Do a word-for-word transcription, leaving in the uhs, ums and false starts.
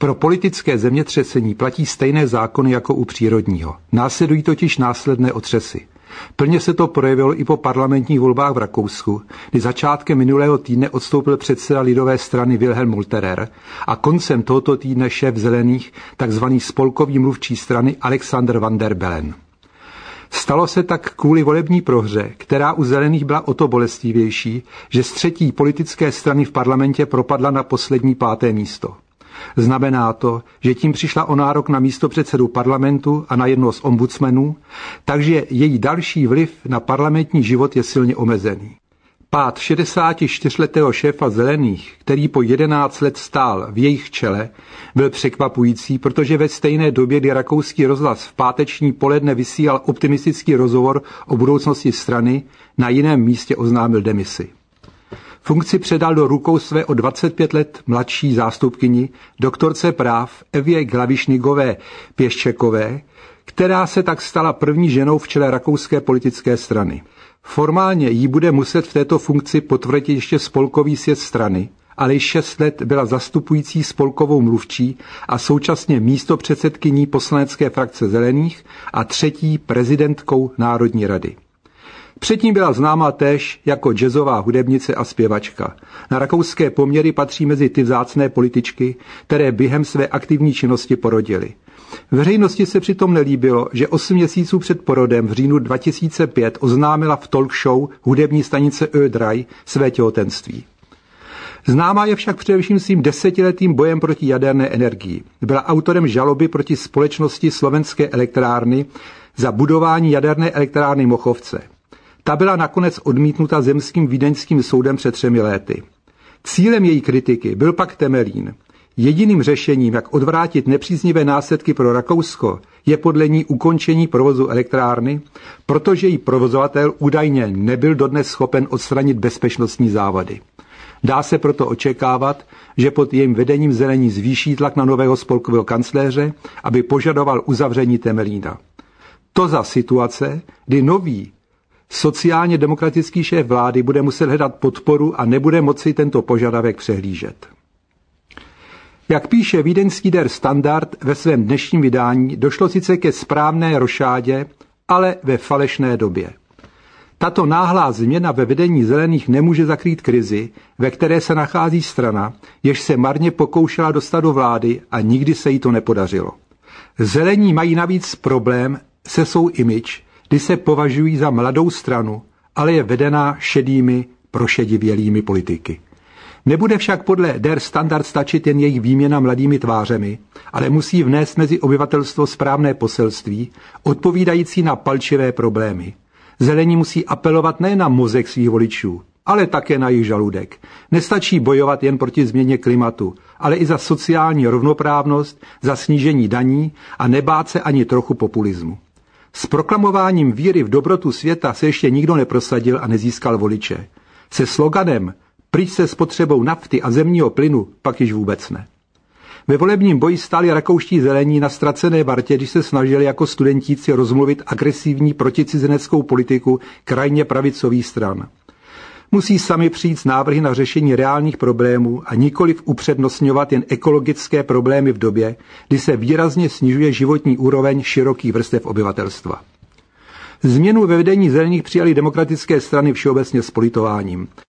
Pro politické zemětřesení platí stejné zákony jako u přírodního. Následují totiž následné otřesy. Plně se to projevilo i po parlamentních volbách v Rakousku, kdy začátkem minulého týdne odstoupil předseda lidové strany Wilhelm Molterer a koncem tohoto týdne šéf zelených, takzvaný spolkový mluvčí strany Alexander van der Bellen. Stalo se tak kvůli volební prohře, která u zelených byla o to bolestivější, že z třetí politické strany v parlamentě propadla na poslední páté místo. Znamená to, že tím přišla o nárok na místopředsedu parlamentu a na jednoho z ombudsmanů, takže její další vliv na parlamentní život je silně omezený. Pád šedesátičtyřletého šéfa zelených, který po jedenáct let stál v jejich čele, byl překvapující, protože ve stejné době, kdy rakouský rozhlas v páteční poledne vysílal optimistický rozhovor o budoucnosti strany, na jiném místě oznámil demisi. Funkci předal do rukou své o dvacet pět let mladší zástupkyni, doktorce práv Evě Glavišnigové Pěščekové, která se tak stala první ženou v čele rakouské politické strany. Formálně jí bude muset v této funkci potvrdit ještě spolkový sjezd strany, ale již šest let byla zastupující spolkovou mluvčí a současně místopředsedkyní poslanecké frakce zelených a třetí prezidentkou Národní rady. Předtím byla známá též jako jazzová hudebnice a zpěvačka. Na rakouské poměry patří mezi ty vzácné političky, které během své aktivní činnosti porodily. Veřejnosti se přitom nelíbilo, že osm měsíců před porodem v říjnu dva tisíce pět oznámila v talk show hudební stanice Ö tři své těhotenství. Známá je však především svým desetiletým bojem proti jaderné energii. Byla autorem žaloby proti společnosti Slovenské elektrárny za budování jaderné elektrárny Mochovce. Ta byla nakonec odmítnuta zemským vídeňským soudem před třemi léty. Cílem její kritiky byl pak Temelín. Jediným řešením, jak odvrátit nepříznivé následky pro Rakousko, je podle ní ukončení provozu elektrárny, protože její provozovatel údajně nebyl dodnes schopen odstranit bezpečnostní závady. Dá se proto očekávat, že pod jejím vedením zelení zvýší tlak na nového spolkového kancléře, aby požadoval uzavření Temelína. To za situace, kdy nový sociálně demokratický šéf vlády bude muset hledat podporu a nebude moci tento požadavek přehlížet. Jak píše vídeňský Der Standard ve svém dnešním vydání, došlo sice ke správné rošádě, ale ve falešné době. Tato náhlá změna ve vedení zelených nemůže zakrýt krizi, ve které se nachází strana, jež se marně pokoušela dostat do vlády a nikdy se jí to nepodařilo. Zelení mají navíc problém se svou image, kdy se považují za mladou stranu, ale je vedená šedými, prošedivělými politiky. Nebude však podle Der Standard stačit jen jejich výměna mladými tvářemi, ale musí vnést mezi obyvatelstvo správné poselství, odpovídající na palčivé problémy. Zelení musí apelovat nejen na mozek svých voličů, ale také na jejich žaludek. Nestačí bojovat jen proti změně klimatu, ale i za sociální rovnoprávnost, za snížení daní a nebát se ani trochu populismu. S proklamováním víry v dobrotu světa se ještě nikdo neprosadil a nezískal voliče. Se sloganem pryč se spotřebou nafty a zemního plynu pak již vůbec ne. Ve volebním boji stáli rakouští zelení na ztracené vartě, když se snažili jako studentíci rozmluvit agresivní proticizineckou politiku krajně pravicových stran. Musí sami přijít s návrhy na řešení reálných problémů a nikoliv upřednostňovat jen ekologické problémy v době, kdy se výrazně snižuje životní úroveň širokých vrstev obyvatelstva. Změnu ve vedení zelených přijali demokratické strany všeobecně s politováním.